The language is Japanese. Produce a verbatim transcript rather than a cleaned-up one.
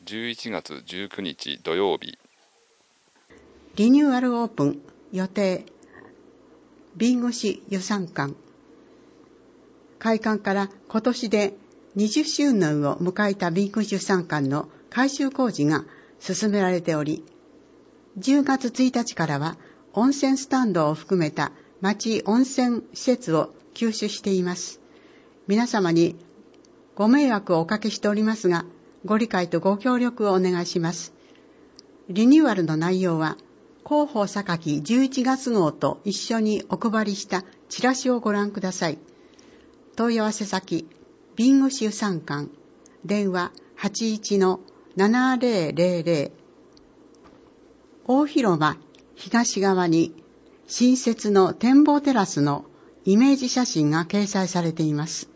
じゅういちがつじゅうくにち土曜日。 リニューアルオープン予定。弁護士予算館。開館から今年でにじゅっしゅうねんを迎えた弁護士予算館の改修工事が進められており、じゅうがつついたちからは温泉スタンドを含めた町温泉施設を休止しています。皆様にご迷惑をおかけしておりますが、ご理解とご協力をお願いします。リニューアルの内容は、広報榊じゅういちがつ号と一緒にお配りしたチラシをご覧ください。問い合わせ先、弁護士予算館、電話 はちいちのななぜろぜろぜろ。大広間東側に新設の展望テラスのイメージ写真が掲載されています。